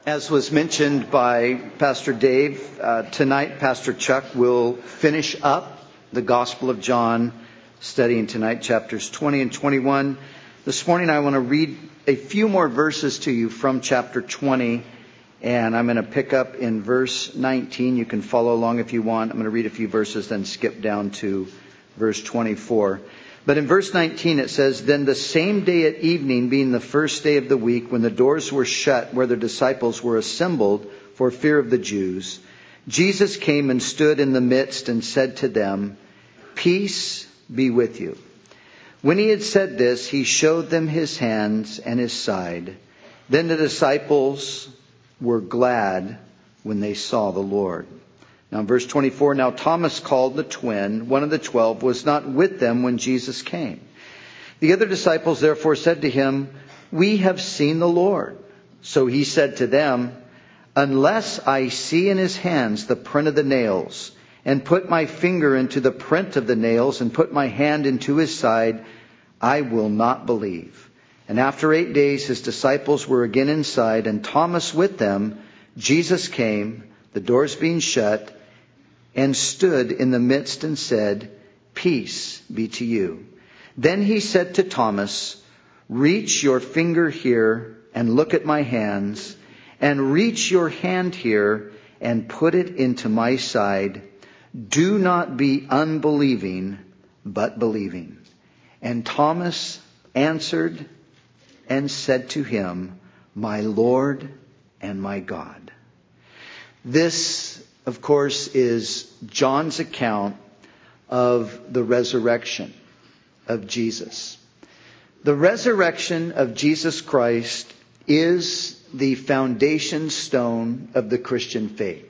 As was mentioned by Pastor Dave, tonight Pastor Chuck will finish up the Gospel of John, studying tonight chapters 20 and 21. This morning I want to read a few more verses to you from chapter 20, and I'm going to pick up in verse 19. You can follow along if you want. I'm going to read a few verses, then skip down to verse 24. But in verse 19 it says, "Then the same day at evening, being the first day of the week, when the doors were shut where the disciples were assembled for fear of the Jews, Jesus came and stood in the midst and said to them, 'Peace be with you.' When he had said this, he showed them his hands and his side. Then the disciples were glad when they saw the Lord." Now in verse 24, "Now Thomas, called the twin, one of the 12, was not with them when Jesus came. The other disciples therefore said to him, 'We have seen the Lord.' So he said to them, 'Unless I see in his hands the print of the nails, and put my finger into the print of the nails, and put my hand into his side, I will not believe.' And after 8 days his disciples were again inside, and Thomas with them. Jesus came, the doors being shut, and stood in the midst and said, 'Peace be to you.' Then he said to Thomas, 'Reach your finger here and look at my hands, and reach your hand here and put it into my side. Do not be unbelieving, but believing.' And Thomas answered and said to him, 'My Lord and my God.'" This, of course, is John's account of the resurrection of Jesus. The resurrection of Jesus Christ is the foundation stone of the Christian faith.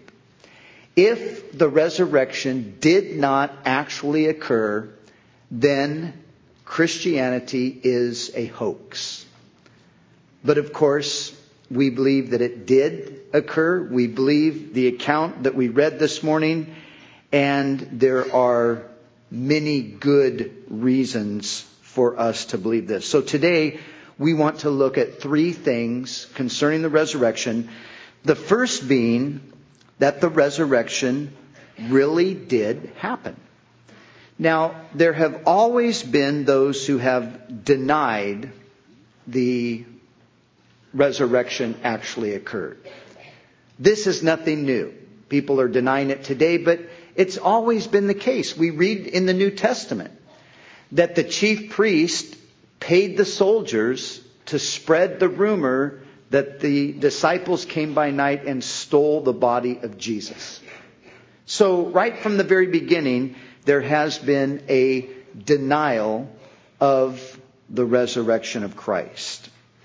If the resurrection did not actually occur, then Christianity is a hoax. But of course, we believe that it did occur. We believe the account that we read this morning, and there are many good reasons for us to believe this. So today, we want to look at 3 things concerning the resurrection. The first being that the resurrection really did happen. Now, there have always been those who have denied the resurrection actually occurred. This is nothing new. People are denying it today, but it's always been the case. We read in the New Testament that the chief priest paid the soldiers to spread the rumor that the disciples came by night and stole the body of Jesus. So right from the very beginning, there has been a denial of the resurrection of Christ.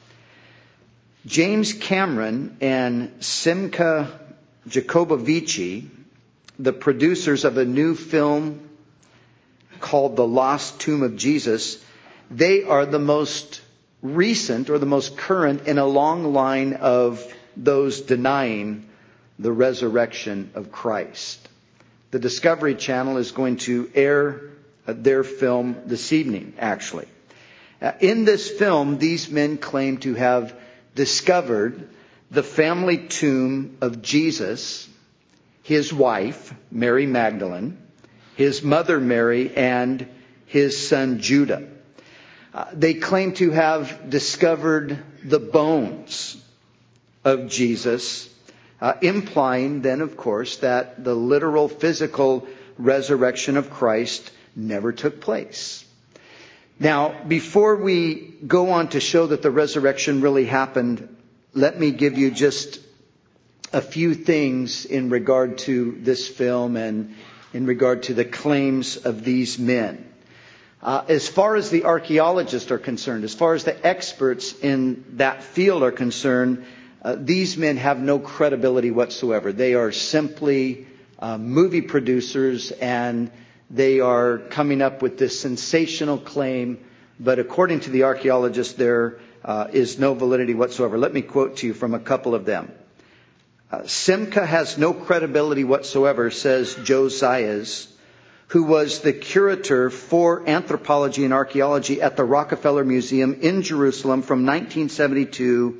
James Cameron and Simca Jacobovici, the producers of a new film called The Lost Tomb of Jesus, they are the most recent or the most current in a long line of those denying the resurrection of Christ. The Discovery Channel is going to air their film this evening, actually. In this film, these men claim to have discovered the family tomb of Jesus, his wife, Mary Magdalene, his mother Mary, and his son Judah. They claim to have discovered the bones of Jesus, implying then, of course, that the literal physical resurrection of Christ never took place. Now, before we go on to show that the resurrection really happened, let me give you just a few things in regard to this film and in regard to the claims of these men. As far as the archaeologists are concerned, as far as the experts in that field are concerned, these men have no credibility whatsoever. They are simply movie producers, and they are coming up with this sensational claim, but according to the archaeologists, there is no validity whatsoever. Let me quote to you from a couple of them. Simca has no credibility whatsoever, says Joe Zayas, who was the curator for anthropology and archaeology at the Rockefeller Museum in Jerusalem from 1972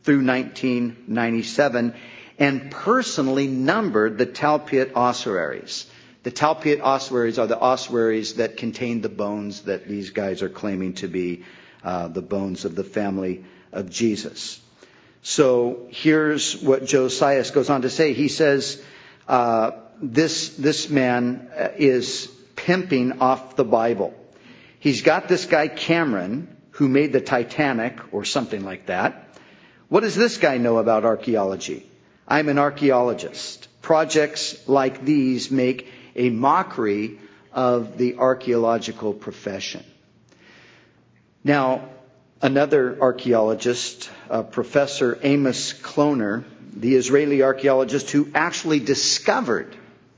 through 1997 and personally numbered the Talpiot ossuaries. The Talpiot ossuaries are the ossuaries that contain the bones that these guys are claiming to be the bones of the family of Jesus. So here's what Josias goes on to say. He says, this man is pimping off the Bible. He's got this guy Cameron, who made the Titanic or something like that. What does this guy know about archaeology? I'm an archaeologist. Projects like these make a mockery of the archaeological profession. Now, another archaeologist, Professor Amos Kloner, the Israeli archaeologist who actually discovered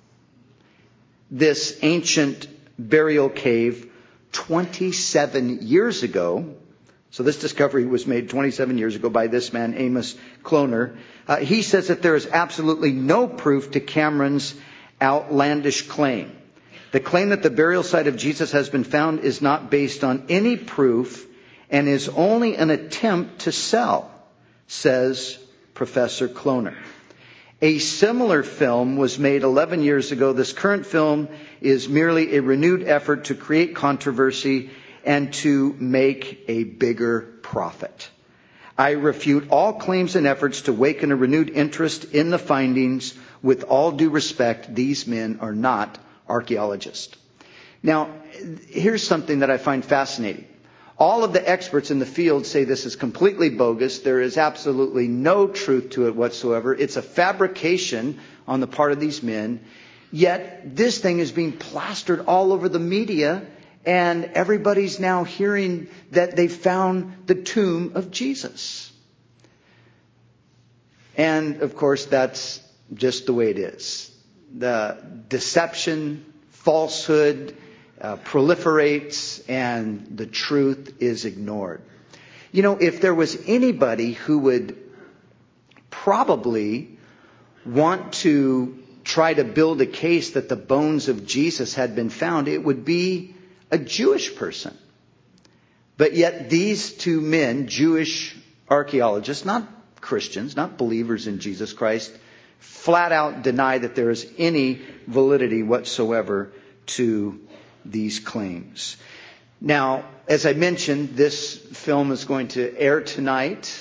this ancient burial cave 27 years ago. So this discovery was made 27 years ago by this man, Amos Kloner. He says that there is absolutely no proof to Cameron's outlandish claim. The claim that the burial site of Jesus has been found is not based on any proof and is only an attempt to sell, says Professor Kloner. A similar film was made 11 years ago. This current film is merely a renewed effort to create controversy and to make a bigger profit. I refute all claims and efforts to awaken a renewed interest in the findings. With all due respect, these men are not archaeologists. Now, here's something that I find fascinating. All of the experts in the field say this is completely bogus. There is absolutely no truth to it whatsoever. It's a fabrication on the part of these men. Yet this thing is being plastered all over the media, and everybody's now hearing that they found the tomb of Jesus. And of course, that's just the way it is. The deception, falsehood, proliferates, and the truth is ignored. You know, if there was anybody who would probably want to try to build a case that the bones of Jesus had been found, it would be a Jewish person. But yet these two men, Jewish archaeologists, not Christians, not believers in Jesus Christ, flat out deny that there is any validity whatsoever to these claims. Now, as I mentioned, this film is going to air tonight,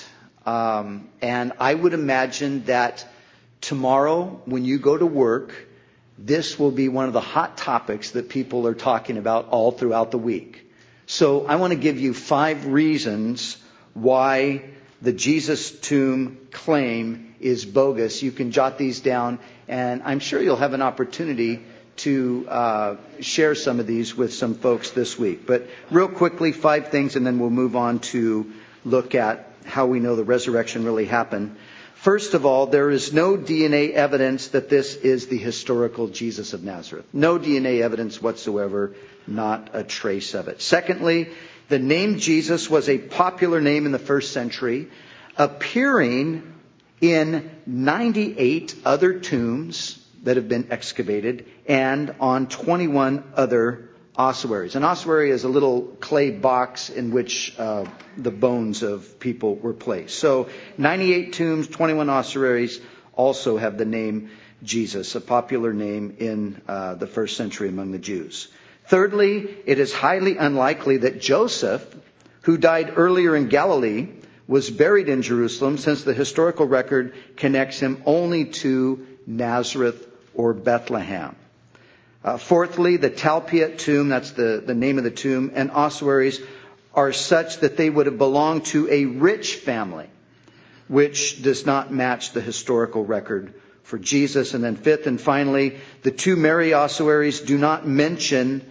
and I would imagine that tomorrow when you go to work, this will be one of the hot topics that people are talking about all throughout the week. So I want to give you 5 reasons why the Jesus tomb claim is bogus. You can jot these down, and I'm sure you'll have an opportunity to share some of these with some folks this week. But real quickly, 5 things, and then we'll move on to look at how we know the resurrection really happened. First of all, there is no DNA evidence that this is the historical Jesus of Nazareth. No DNA evidence whatsoever, not a trace of it. Secondly, the name Jesus was a popular name in the first century, appearing in 98 other tombs that have been excavated and on 21 other ossuaries. An ossuary is a little clay box in which the bones of people were placed. So 98 tombs, 21 ossuaries also have the name Jesus, a popular name in the first century among the Jews. Thirdly, it is highly unlikely that Joseph, who died earlier in Galilee, was buried in Jerusalem, since the historical record connects him only to Nazareth or Bethlehem. Fourthly, the Talpiot tomb, that's the name of the tomb, and ossuaries are such that they would have belonged to a rich family, which does not match the historical record for Jesus. And then fifth and finally, the 2 Mary ossuaries do not mention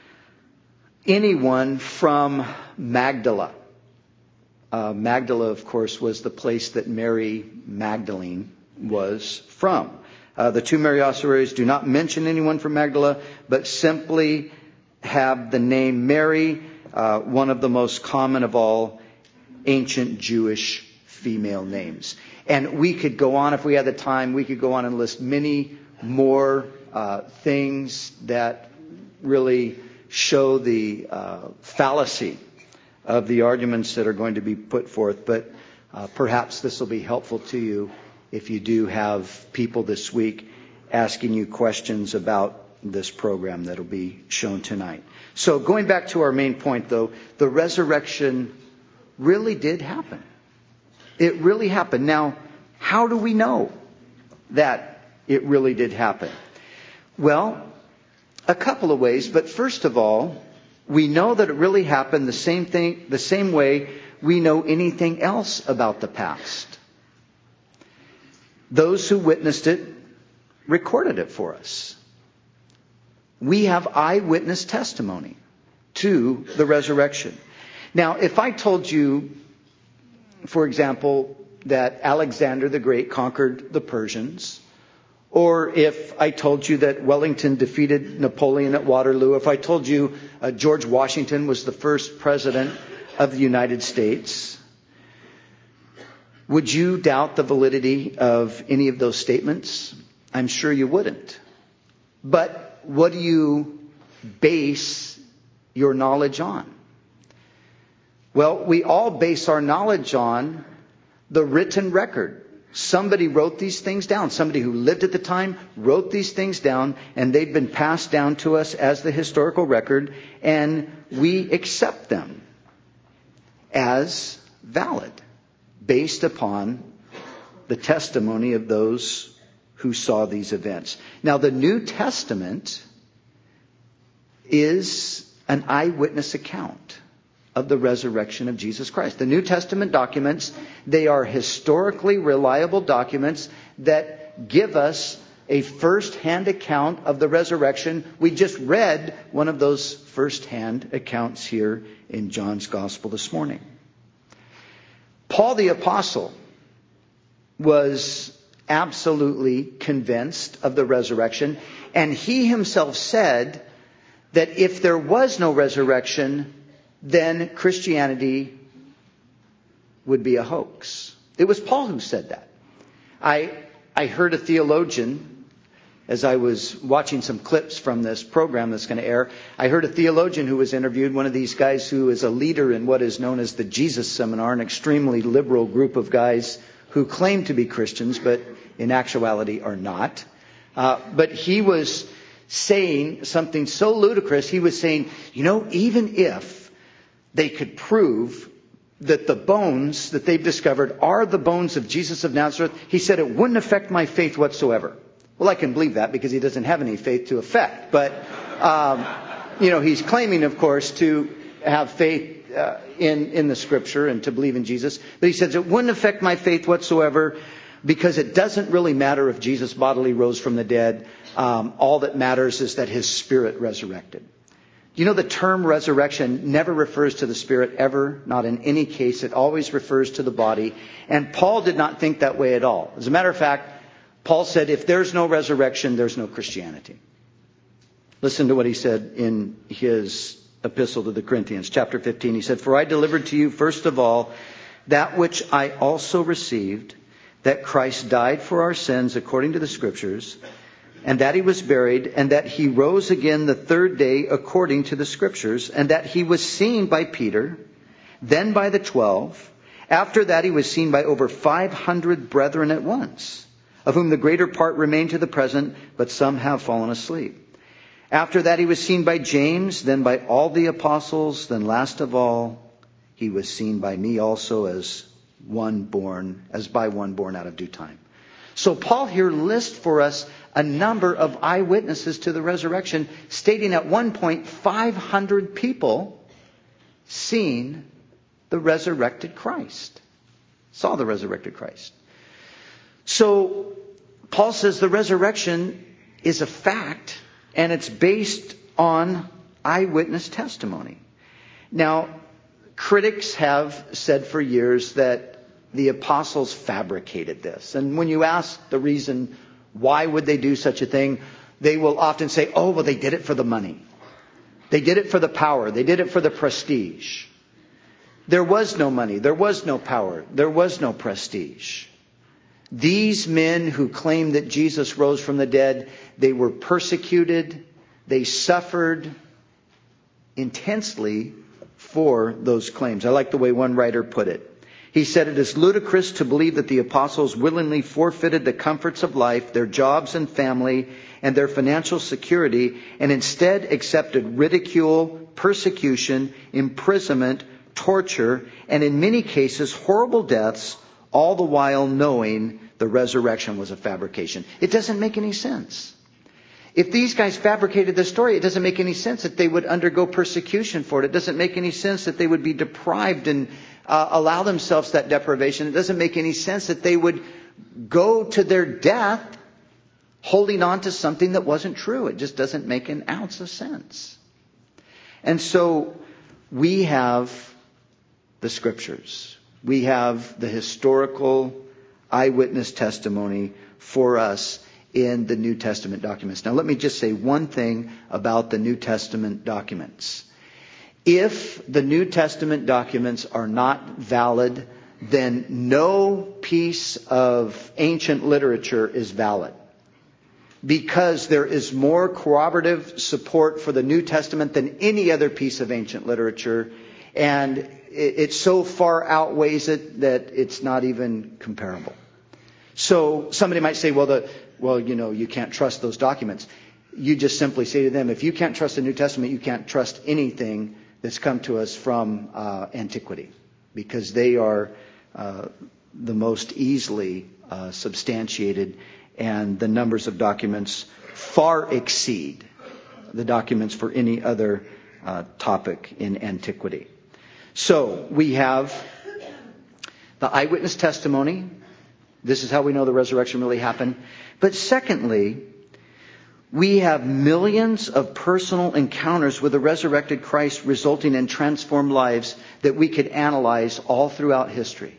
anyone from Magdala. Magdala, of course, was the place that Mary Magdalene was from. The 2 Mary ossuaries do not mention anyone from Magdala, but simply have the name Mary, one of the most common of all ancient Jewish female names. And we could go on, if we had the time, we could go on and list many more things that really show the fallacy of the arguments that are going to be put forth. But Perhaps this will be helpful to you if you do have people this week asking you questions about this program that will be shown tonight. So going back to our main point, though, the resurrection really did happen. It really happened. Now, how do we know that it really did happen? Well, a couple of ways, but first of all, we know that it really happened the same way we know anything else about the past. Those who witnessed it recorded it for us. We have eyewitness testimony to the resurrection. Now, if I told you, for example, that Alexander the Great conquered the Persians, or if I told you that Wellington defeated Napoleon at Waterloo, if I told you George Washington was the first president of the United States, would you doubt the validity of any of those statements? I'm sure you wouldn't. But what do you base your knowledge on? Well, we all base our knowledge on the written record. Somebody wrote these things down. Somebody who lived at the time wrote these things down, and they've been passed down to us as the historical record, and we accept them as valid based upon the testimony of those who saw these events. Now, the New Testament is an eyewitness account of the resurrection of Jesus Christ. The New Testament documents, they are historically reliable documents that give us a first-hand account of the resurrection. We just read one of those first-hand accounts here in John's Gospel this morning. Paul the Apostle was absolutely convinced of the resurrection, and he himself said that if there was no resurrection, then Christianity would be a hoax. It was Paul who said that. I heard a theologian, as I was watching some clips from this program that's going to air, I heard a theologian who was interviewed, one of these guys who is a leader in what is known as the Jesus Seminar, an extremely liberal group of guys who claim to be Christians, but in actuality are not. But he was saying something so ludicrous. He was saying, even if they could prove that the bones that they've discovered are the bones of Jesus of Nazareth, he said it wouldn't affect my faith whatsoever. Well, I can believe that because he doesn't have any faith to affect. But, he's claiming, of course, to have faith in the Scripture and to believe in Jesus. But he says it wouldn't affect my faith whatsoever because it doesn't really matter if Jesus bodily rose from the dead. All that matters is that his spirit resurrected. The term resurrection never refers to the spirit ever, not in any case. It always refers to the body. And Paul did not think that way at all. As a matter of fact, Paul said, if there's no resurrection, there's no Christianity. Listen to what he said in his epistle to the Corinthians, chapter 15. He said, "For I delivered to you, first of all, that which I also received, that Christ died for our sins according to the Scriptures, and that he was buried, and that he rose again the third day according to the Scriptures, and that he was seen by Peter, then by the 12. After that he was seen by over 500 brethren at once, of whom the greater part remain to the present, but some have fallen asleep. After that he was seen by James, then by all the apostles, then last of all he was seen by me also as by one born out of due time." So Paul here lists for us a number of eyewitnesses to the resurrection, stating at one point 500 people seen the resurrected Christ. Saw the resurrected Christ. So Paul says the resurrection is a fact, and it's based on eyewitness testimony. Now, critics have said for years that the apostles fabricated this. And when you ask the reason why would they do such a thing, they will often say, they did it for the money. They did it for the power. They did it for the prestige. There was no money. There was no power. There was no prestige. These men who claimed that Jesus rose from the dead, they were persecuted. They suffered intensely for those claims. I like the way one writer put it. He said, "It is ludicrous to believe that the apostles willingly forfeited the comforts of life, their jobs and family, and their financial security, and instead accepted ridicule, persecution, imprisonment, torture, and in many cases horrible deaths, all the while knowing the resurrection was a fabrication." It doesn't make any sense. If these guys fabricated the story, it doesn't make any sense that they would undergo persecution for it. It doesn't make any sense that they would be deprived and allow themselves that deprivation. It doesn't make any sense that they would go to their death holding on to something that wasn't true. It just doesn't make an ounce of sense. And so we have the scriptures. We have the historical eyewitness testimony for us in the New Testament documents. Now let me just say one thing about the New Testament documents. If the New Testament documents are not valid, then no piece of ancient literature is valid. Because there is more corroborative support for the New Testament than any other piece of ancient literature. And it so far outweighs it that it's not even comparable. So somebody might say, well, you can't trust those documents. You just simply say to them, if you can't trust the New Testament, you can't trust anything that's come to us from antiquity, because they are the most easily substantiated, and the numbers of documents far exceed the documents for any other topic in antiquity. So we have the eyewitness testimony. This is how we know the resurrection really happened. But secondly, we have millions of personal encounters with the resurrected Christ resulting in transformed lives that we could analyze all throughout history.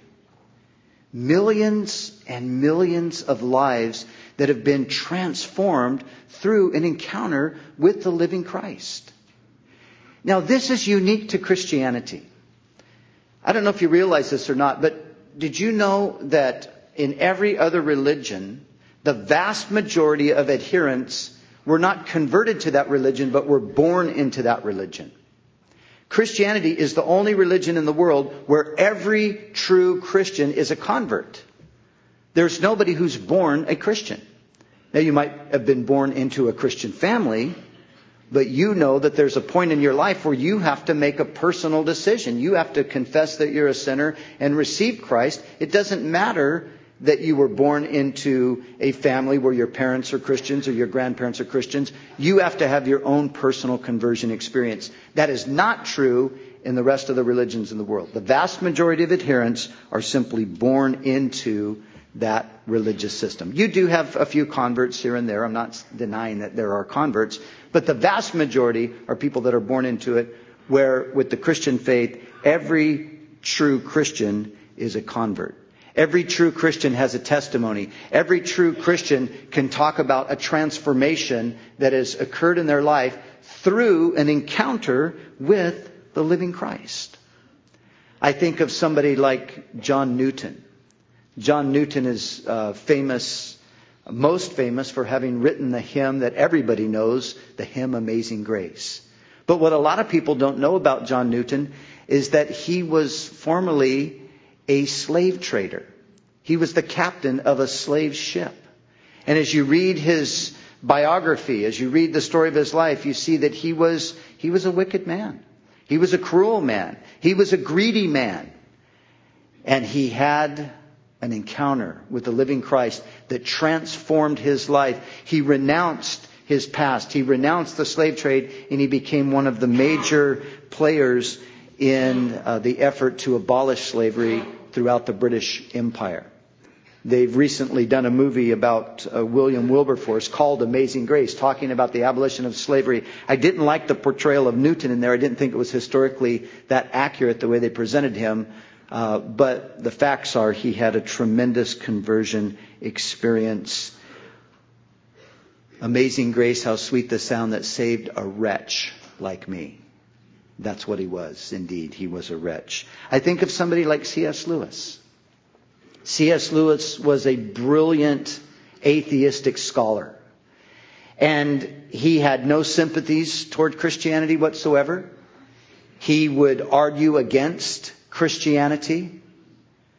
Millions and millions of lives that have been transformed through an encounter with the living Christ. Now, this is unique to Christianity. I don't know if you realize this or not, but did you know that in every other religion, the vast majority of adherents were not converted to that religion, but were born into that religion? Christianity is the only religion in the world where every true Christian is a convert. There's nobody who's born a Christian. Now, you might have been born into a Christian family, but you know that there's a point in your life where you have to make a personal decision. You have to confess that you're a sinner and receive Christ. It doesn't matter that you were born into a family where your parents are Christians or your grandparents are Christians. You have to have your own personal conversion experience. That is not true in the rest of the religions in the world. The vast majority of adherents are simply born into that religious system. You do have a few converts here and there. I'm not denying that there are converts. But the vast majority are people that are born into it, where with the Christian faith, every true Christian is a convert. Every true Christian has a testimony. Every true Christian can talk about a transformation that has occurred in their life through an encounter with the living Christ. I think of somebody like John Newton. John Newton is most famous for having written the hymn that everybody knows, the hymn Amazing Grace. But what a lot of people don't know about John Newton is that he was formerly a slave trader. He was the captain of a slave ship. And as you read his biography, as you read the story of his life, you see that he was a wicked man. He was a cruel man. He was a greedy man. And he had an encounter with the living Christ that transformed his life. He renounced his past. He renounced the slave trade, and he became one of the major players in the effort to abolish slavery throughout the British Empire. They've recently done a movie about William Wilberforce called Amazing Grace, talking about the abolition of slavery. I didn't like the portrayal of Newton in there. I didn't think it was historically that accurate the way they presented him. But the facts are he had a tremendous conversion experience. Amazing grace, how sweet the sound that saved a wretch like me. That's what he was. Indeed, he was a wretch. I think of somebody like C.S. Lewis. C.S. Lewis was a brilliant atheistic scholar. And he had no sympathies toward Christianity whatsoever. He would argue against Christianity.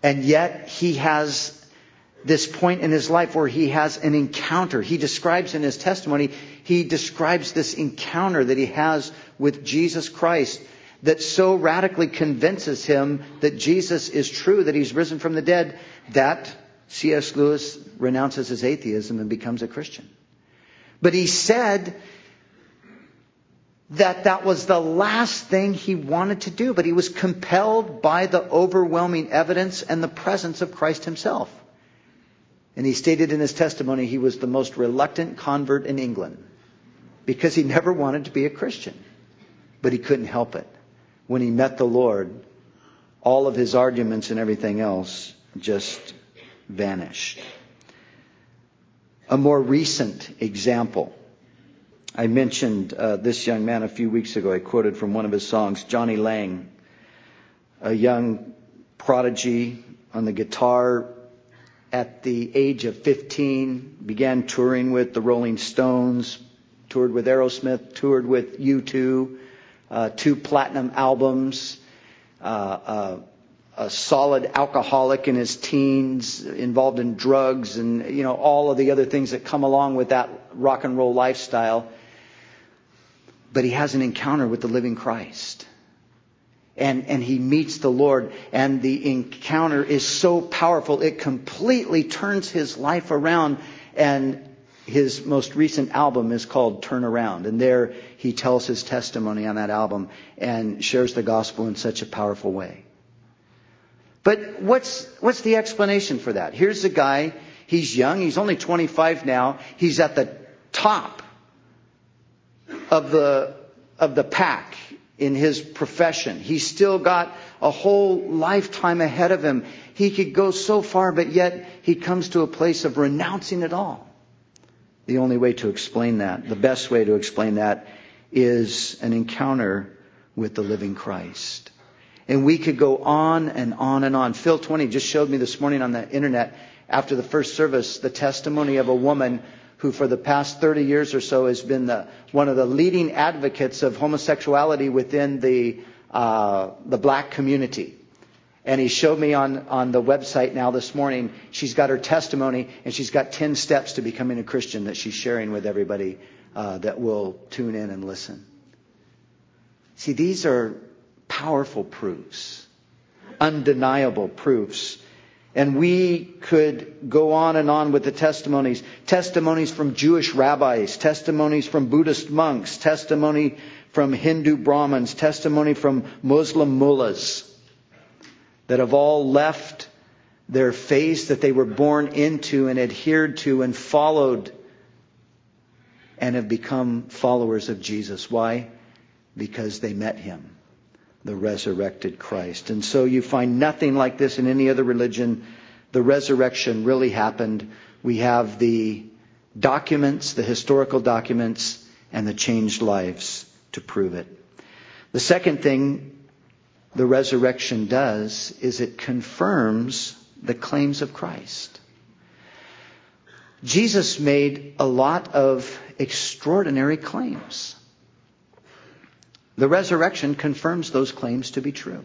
And yet he has this point in his life where he has an encounter. He describes in his testimony, he describes this encounter that he has with Jesus Christ that so radically convinces him that Jesus is true, that he's risen from the dead, that C.S. Lewis renounces his atheism and becomes a Christian. But he said that was the last thing he wanted to do, but he was compelled by the overwhelming evidence and the presence of Christ himself. And he stated in his testimony he was the most reluctant convert in England because he never wanted to be a Christian. But he couldn't help it. When he met the Lord, all of his arguments and everything else just vanished. A more recent example. I mentioned this young man a few weeks ago. I quoted from one of his songs, Johnny Lang, a young prodigy on the guitar. At the age of 15, began touring with the Rolling Stones, toured with Aerosmith, toured with U2, 2 platinum albums, a solid alcoholic in his teens, involved in drugs and, all of the other things that come along with that rock and roll lifestyle. But he has an encounter with the living Christ. And he meets the Lord, and the encounter is so powerful, it completely turns his life around. And his most recent album is called Turn Around. And there he tells his testimony on that album and shares the gospel in such a powerful way. But what's the explanation for that? Here's a guy, he's young, he's only 25 now, he's at the top of the pack in his profession. He's still got a whole lifetime ahead of him. He could go so far, but yet he comes to a place of renouncing it all. The only way to explain that, the best way to explain that, is an encounter with the living Christ. And we could go on and on and on. Phil 20 just showed me this morning on the internet, after the first service, the testimony of a woman who for the past 30 years or so has been one of the leading advocates of homosexuality within the black community. And he showed me on the website now this morning, she's got her testimony, and she's got 10 steps to becoming a Christian that she's sharing with everybody that will tune in and listen. See, these are powerful proofs, undeniable proofs. And we could go on and on with the testimonies. Testimonies from Jewish rabbis, testimonies from Buddhist monks, testimony from Hindu Brahmins, testimony from Muslim mullahs that have all left their faith that they were born into and adhered to and followed and have become followers of Jesus. Why? Because they met him, the resurrected Christ. And so you find nothing like this in any other religion. The resurrection really happened. We have the documents, the historical documents, and the changed lives to prove it. The second thing the resurrection does is it confirms the claims of Christ. Jesus made a lot of extraordinary claims. The resurrection confirms those claims to be true.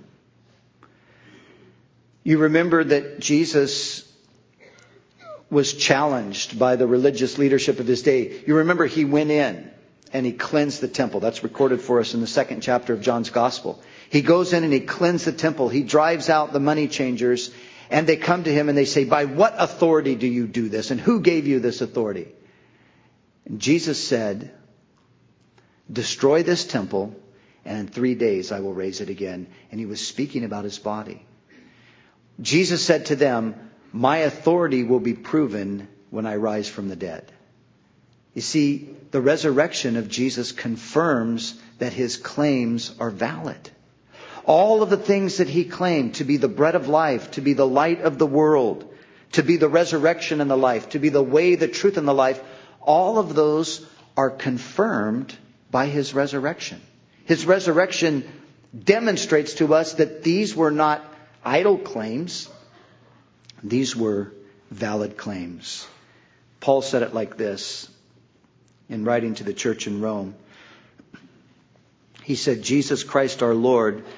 You remember that Jesus was challenged by the religious leadership of his day. You remember he went in and he cleansed the temple. That's recorded for us in the 2nd chapter of John's Gospel. He goes in and he cleansed the temple. He drives out the money changers, and they come to him and they say, "By what authority do you do this? And who gave you this authority?" And Jesus said, "Destroy this temple, and in 3 days I will raise it again." And he was speaking about his body. Jesus said to them, "My authority will be proven when I rise from the dead." You see, the resurrection of Jesus confirms that his claims are valid. All of the things that he claimed to be the bread of life, to be the light of the world, to be the resurrection and the life, to be the way, the truth, and the life, all of those are confirmed by his resurrection. His resurrection demonstrates to us that these were not idle claims. These were valid claims. Paul said it like this in writing to the church in Rome. He said, "Jesus Christ our Lord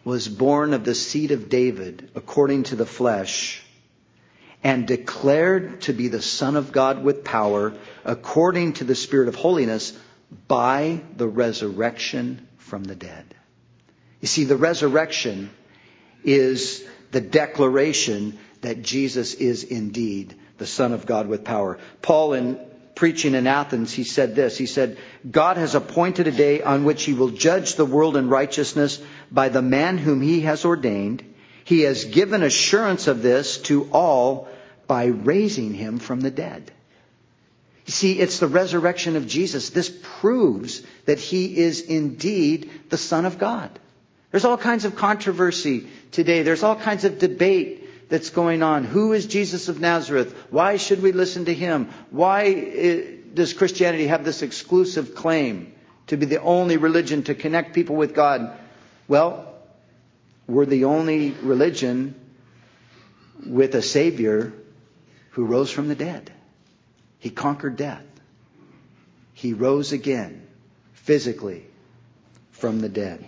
was born of the seed of David according to the flesh, and declared to be the Son of God with power according to the Spirit of holiness by the resurrection from the dead. You see, the resurrection is the declaration that Jesus is indeed the Son of God with power. Paul, in preaching in Athens, he said this. He said, God has appointed a day on which he will judge the world in righteousness by the man whom he has ordained. He has given assurance of this to all by raising him from the dead. You see, it's the resurrection of Jesus. This proves that he is indeed the Son of God. There's all kinds of controversy today. There's all kinds of debate that's going on. Who is Jesus of Nazareth? Why should we listen to him? Why does Christianity have this exclusive claim to be the only religion to connect people with God? Well, we're the only religion with a Savior who rose from the dead. He conquered death. He rose again, physically, from the dead.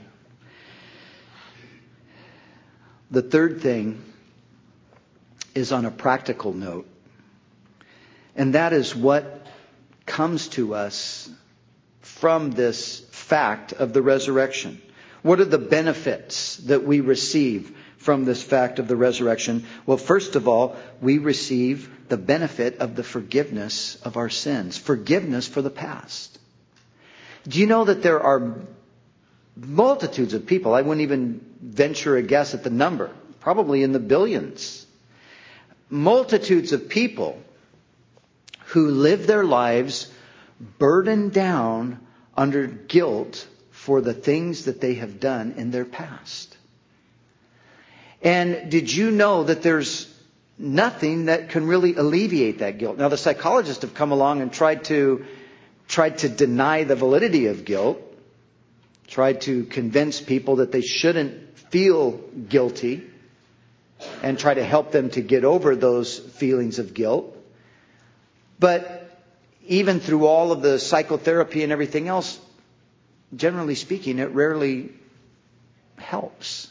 The third thing is on a practical note, and that is what comes to us from this fact of the resurrection. What are the benefits that we receive from this fact of the resurrection? Well, first of all, we receive the benefit of the forgiveness of our sins. Forgiveness for the past. Do you know that there are multitudes of people, I wouldn't even venture a guess at the number, probably in the billions, multitudes of people who live their lives burdened down under guilt for the things that they have done in their past. And did you know that there's nothing that can really alleviate that guilt? Now, the psychologists have come along and tried to deny the validity of guilt, tried to convince people that they shouldn't feel guilty, and try to help them to get over those feelings of guilt. But even through all of the psychotherapy and everything else, generally speaking, it rarely helps.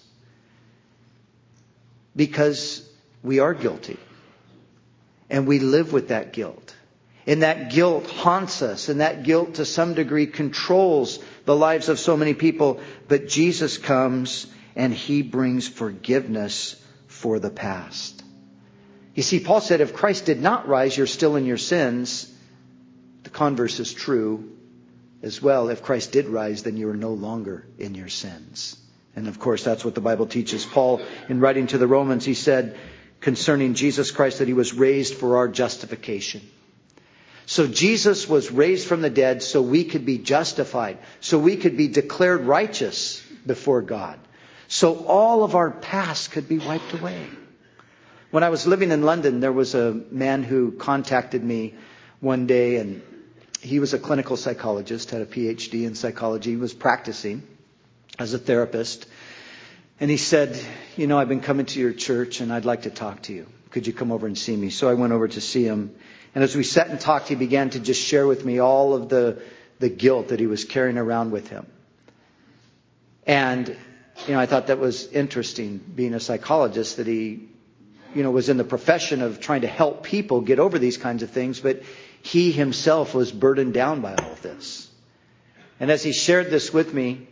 Because we are guilty. And we live with that guilt. And that guilt haunts us. And that guilt to some degree controls the lives of so many people. But Jesus comes and he brings forgiveness for the past. You see, Paul said, if Christ did not rise, you're still in your sins. The converse is true as well. If Christ did rise, then you are no longer in your sins. And of course, that's what the Bible teaches. Paul, in writing to the Romans, he said concerning Jesus Christ that he was raised for our justification. So Jesus was raised from the dead so we could be justified, so we could be declared righteous before God, so all of our past could be wiped away. When I was living in London, there was a man who contacted me one day, and he was a clinical psychologist, had a PhD in psychology, he was practicing as a therapist. And he said, you know, I've been coming to your church and I'd like to talk to you. Could you come over and see me? So I went over to see him. And as we sat and talked, he began to just share with me all of the guilt that he was carrying around with him. And, you know, I thought that was interesting, being a psychologist, that he, you know, was in the profession of trying to help people get over these kinds of things. But he himself was burdened down by all of this. And as he shared this with me,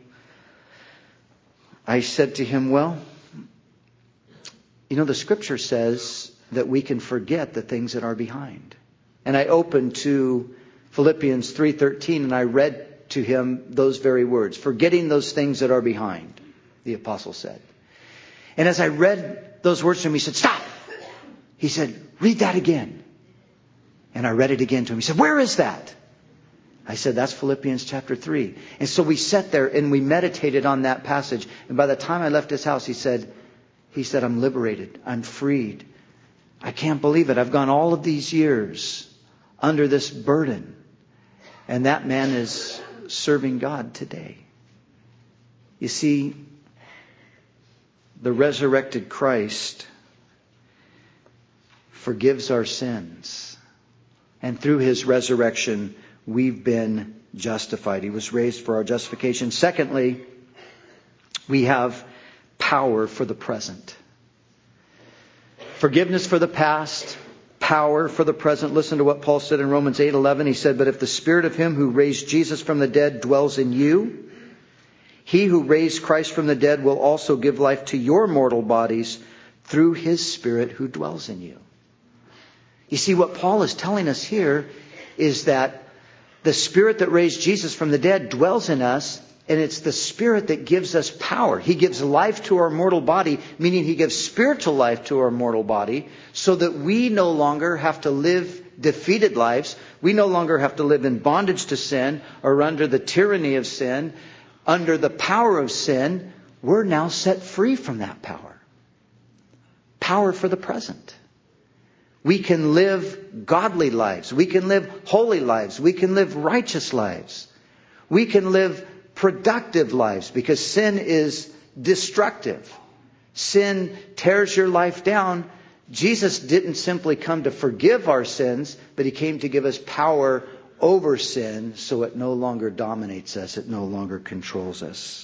I said to him, well, you know, the scripture says that we can forget the things that are behind. And I opened to Philippians 3:13 and I read to him those very words. Forgetting those things that are behind, the apostle said. And as I read those words to him, he said, stop. He said, read that again. And I read it again to him. He said, where is that? I said, that's Philippians chapter 3. And so we sat there and we meditated on that passage. And by the time I left his house, he said, I'm liberated. I'm freed. I can't believe it. I've gone all of these years under this burden. And that man is serving God today. You see, the resurrected Christ forgives our sins. And through his resurrection, we've been justified. He was raised for our justification. Secondly, we have power for the present. Forgiveness for the past, power for the present. Listen to what Paul said in Romans 8:11. He said, "But if the Spirit of Him who raised Jesus from the dead dwells in you, He who raised Christ from the dead will also give life to your mortal bodies through His Spirit who dwells in you." You see, what Paul is telling us here is that the Spirit that raised Jesus from the dead dwells in us, and it's the Spirit that gives us power. He gives life to our mortal body, meaning He gives spiritual life to our mortal body, so that we no longer have to live defeated lives. We no longer have to live in bondage to sin or under the tyranny of sin, under the power of sin. We're now set free from that power. Power for the present. We can live godly lives. We can live holy lives. We can live righteous lives. We can live productive lives, because sin is destructive. Sin tears your life down. Jesus didn't simply come to forgive our sins, but He came to give us power over sin so it no longer dominates us. It no longer controls us.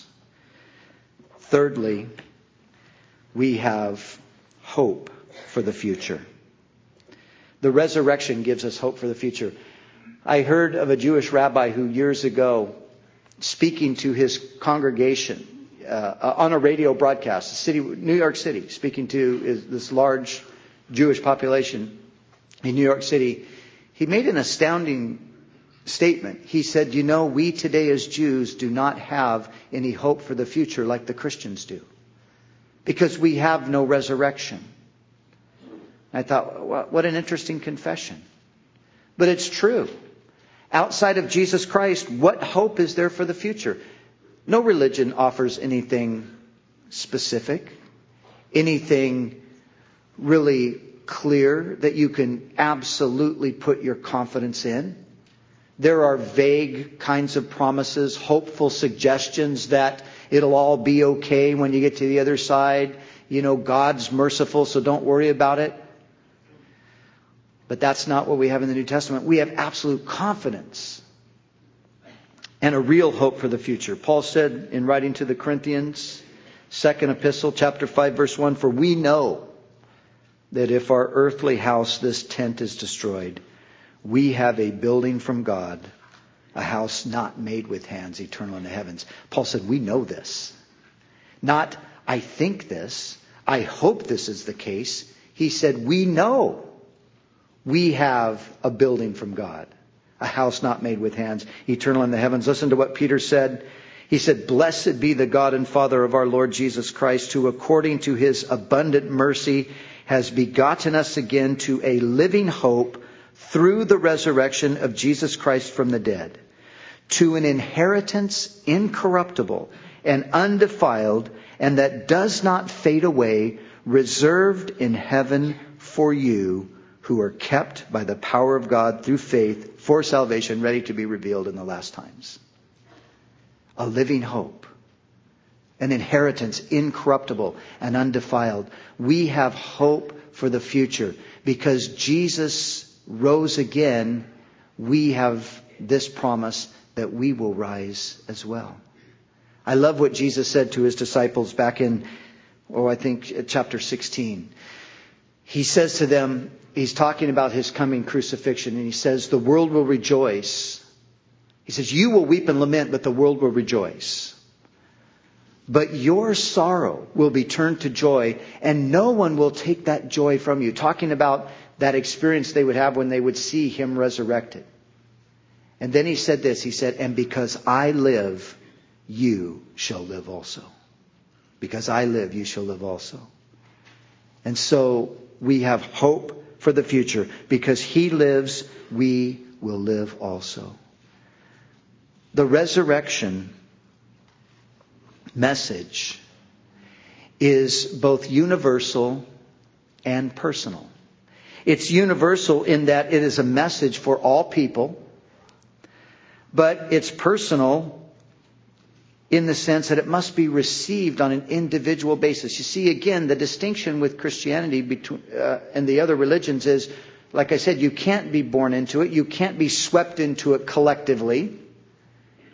Thirdly, we have hope for the future. The resurrection gives us hope for the future. I heard of a Jewish rabbi who years ago, speaking to his congregation on a radio broadcast, New York City, speaking to this large Jewish population in New York City, he made an astounding statement. He said, "You know, we today as Jews do not have any hope for the future like the Christians do, because we have no resurrection." I thought, what an interesting confession. But it's true. Outside of Jesus Christ, what hope is there for the future? No religion offers anything specific, anything really clear that you can absolutely put your confidence in. There are vague kinds of promises, hopeful suggestions that it'll all be okay when you get to the other side. You know, God's merciful, so don't worry about it. But that's not what we have in the New Testament. We have absolute confidence and a real hope for the future. Paul said in writing to the Corinthians, 2nd epistle, chapter 5, verse 1, "For we know that if our earthly house, this tent, is destroyed, we have a building from God, a house not made with hands, eternal in the heavens." Paul said, we know this. Not, I think this, I hope this is the case. He said, we know we have a building from God, a house not made with hands, eternal in the heavens. Listen to what Peter said. He said, "Blessed be the God and Father of our Lord Jesus Christ, who according to His abundant mercy has begotten us again to a living hope through the resurrection of Jesus Christ from the dead, to an inheritance incorruptible and undefiled, and that does not fade away, reserved in heaven for you, who are kept by the power of God through faith for salvation, ready to be revealed in the last times." A living hope. An inheritance incorruptible and undefiled. We have hope for the future. Because Jesus rose again, we have this promise that we will rise as well. I love what Jesus said to His disciples back in, I think chapter 16. He says to them, He's talking about His coming crucifixion, and He says, "The world will rejoice." He says, "You will weep and lament, but the world will rejoice. But your sorrow will be turned to joy, and no one will take that joy from you." Talking about that experience they would have when they would see Him resurrected. And then He said this, He said, "And because I live, you shall live also." Because I live, you shall live also. And so we have hope for the future. Because He lives, we will live also. The resurrection message is both universal and personal. It's universal in that it is a message for all people, but it's personal in the sense that it must be received on an individual basis. You see, again, the distinction with Christianity between and the other religions is, like I said, you can't be born into it. You can't be swept into it collectively.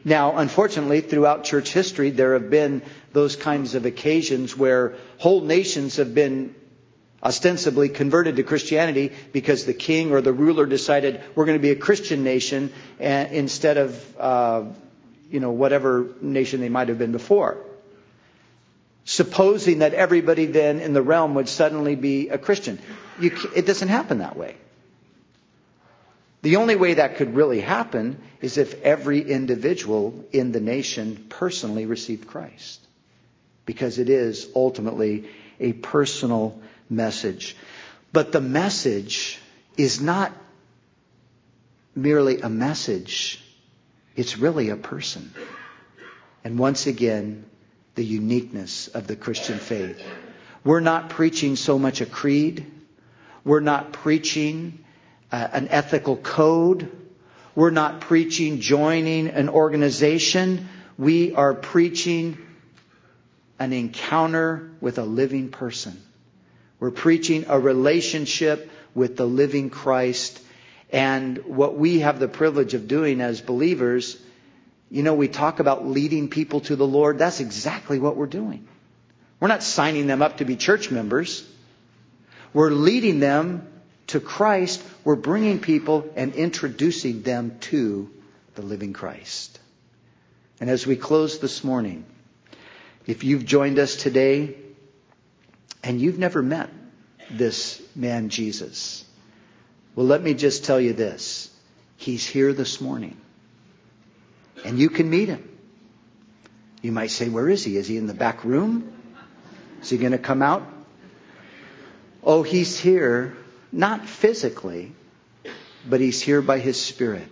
Now, unfortunately, throughout church history, there have been those kinds of occasions where whole nations have been ostensibly converted to Christianity because the king or the ruler decided we're going to be a Christian nation instead of, whatever nation they might have been before. Supposing that everybody then in the realm would suddenly be a Christian. It doesn't happen that way. The only way that could really happen is if every individual in the nation personally received Christ. Because it is ultimately a personal message. But the message is not merely a message. It's really a person. And once again, the uniqueness of the Christian faith. We're not preaching so much a creed. We're not preaching an ethical code. We're not preaching joining an organization. We are preaching an encounter with a living person. We're preaching a relationship with the living Christ. And what we have the privilege of doing as believers, we talk about leading people to the Lord. That's exactly what we're doing. We're not signing them up to be church members. We're leading them to Christ. We're bringing people and introducing them to the living Christ. And as we close this morning, if you've joined us today and you've never met this man Jesus, well, let me just tell you this. He's here this morning. And you can meet him. You might say, where is he? Is he in the back room? Is he going to come out? Oh, he's here, not physically, but he's here by his Spirit.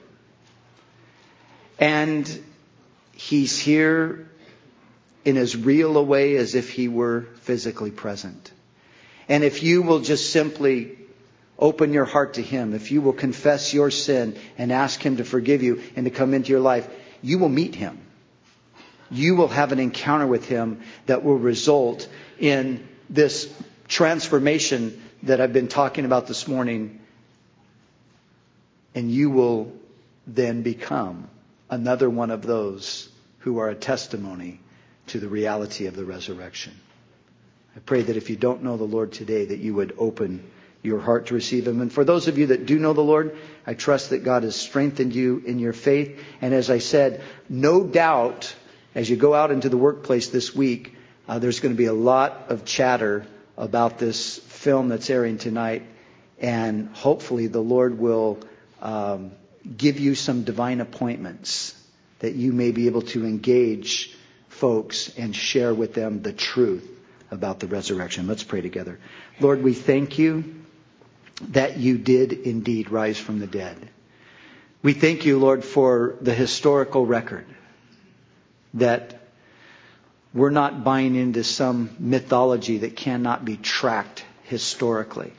And he's here in as real a way as if he were physically present. And if you will just simply open your heart to him, if you will confess your sin and ask him to forgive you and to come into your life, you will meet him. You will have an encounter with him that will result in this transformation that I've been talking about this morning. And you will then become another one of those who are a testimony to the reality of the resurrection. I pray that if you don't know the Lord today, that you would open your heart to receive him. And for those of you that do know the Lord, I trust that God has strengthened you in your faith. And as I said, no doubt, as you go out into the workplace this week, there's going to be a lot of chatter about this film that's airing tonight. And hopefully the Lord will give you some divine appointments that you may be able to engage folks and share with them the truth about the resurrection. Let's pray together. Lord, we thank you that you did indeed rise from the dead. We thank you, Lord, for the historical record, that we're not buying into some mythology that cannot be tracked historically.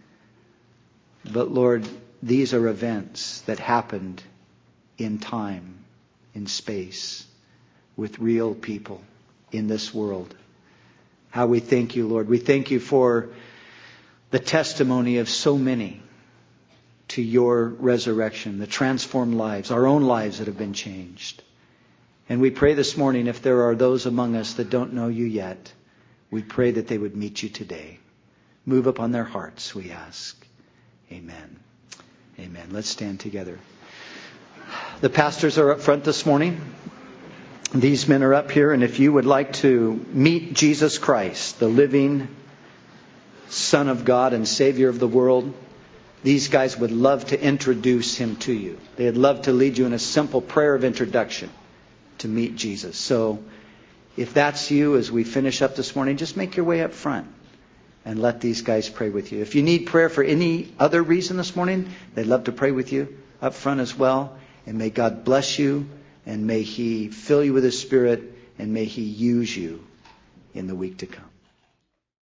But Lord, these are events that happened in time, in space, with real people in this world. How we thank you, Lord. We thank you for the testimony of so many to your resurrection, the transformed lives, our own lives that have been changed. And we pray this morning, if there are those among us that don't know you yet, we pray that they would meet you today. Move upon their hearts, we ask. Amen. Amen. Let's stand together. The pastors are up front this morning. These men are up here, and if you would like to meet Jesus Christ, the living Son of God and Savior of the world, these guys would love to introduce him to you. They'd love to lead you in a simple prayer of introduction to meet Jesus. So if that's you, as we finish up this morning, just make your way up front and let these guys pray with you. If you need prayer for any other reason this morning, they'd love to pray with you up front as well. And may God bless you, and may he fill you with his Spirit, and may he use you in the week to come.